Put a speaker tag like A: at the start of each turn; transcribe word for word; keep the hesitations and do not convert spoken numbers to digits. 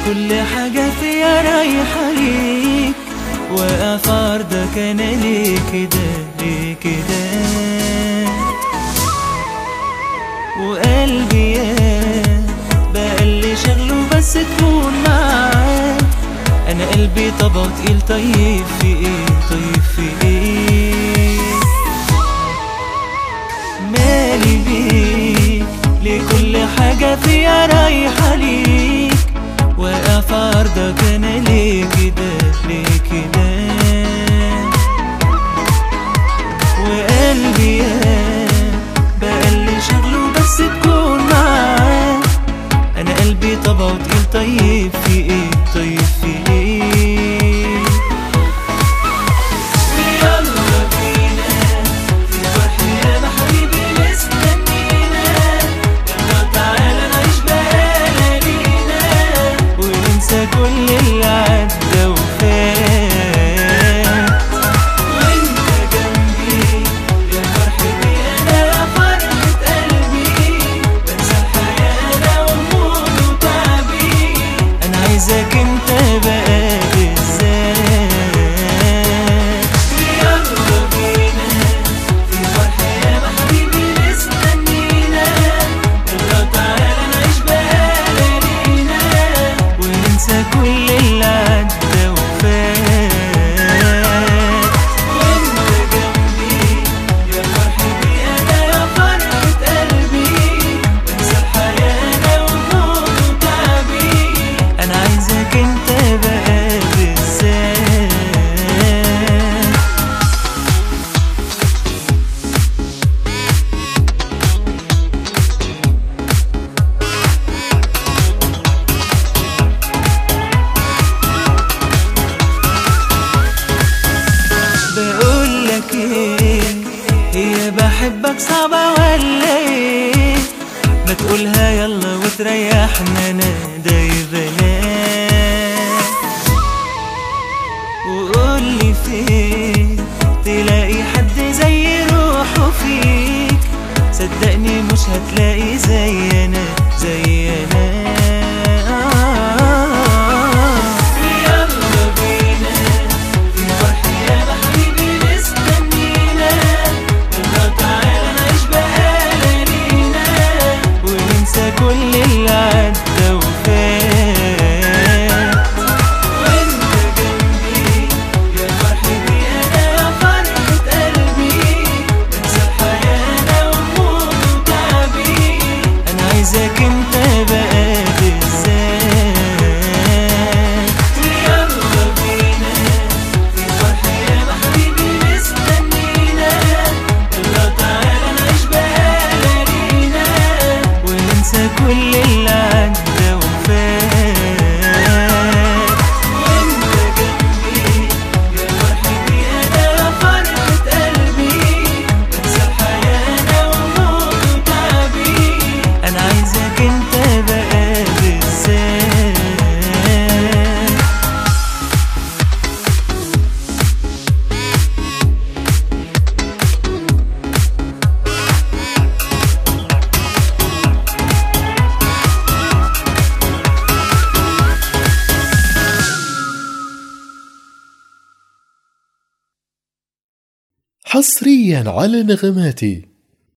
A: كل حاجة فيها رايحة ليك، واقف عرضك انا ليه كده ليه كده. وقلبي يا بقى اللي شغله بس تكون معاك، انا قلبي طبعه تقيل. طيب في ايه طيب في ايه مالي بيك ليه كل حاجة فيها رايحة ليك، واقف عرضك انا ليه كده ليه كده. وقلبي يا بقى اللي شغله بس تكون معاك، انا قلبي طبعه تقيل. طيب في ايه طيب في ايه يلا بينا في فرح يا حبيبي مستنينا، يلا تعالى نعيش بقى لينا وننسى كل اللي عدى وفات. وانت جنبي يا فرحتي انا يا فرحة قلبي، بنسى الحياة انا وموت وتعبي، انا عايزك انت بقى بالذات. يلا بينا في فرح يا حبيبي مستنينا، يلا تعالى نعيش بقى لينا وننسى كل اللي عدى وفات. وانت جنبي يا فرحتي انا يا فرحة قلبي، بنسى الحياة انا وموت وتعبي، انا عايزك انت بقى بالذات. بقولك ايه هي بحبك صعبة ولا ايه، ما تقولها يلا وتريحنا انا داي بلاش. وقولي فين تلاقي حد زي روحه فيك، صدقني مش هتلاقي زي انا زي انا. يلا بينا في فرح يا حبيبي مستنينا، يلا تعالى نعيش بقى لينا وننسى كل اللي عدى وفات. وانت جنبي يا فرحتي انا يا فرحة قلبي، بنسى الحياة انا وموت وتعبي، انا عايزك انت بقى بالذات. يلا بينا في فرح يا حبيبي مستنينا، يلا تعالى نعيش بقى لينا وننسى كل اللي عدى وفات. وانت جنبي يا فرحتي انا يا فرحة قلبي، بنسى الحياة انا وموت وتعبي، انا عايزك انت بقى بالذات.
B: حصريا على نغماتي.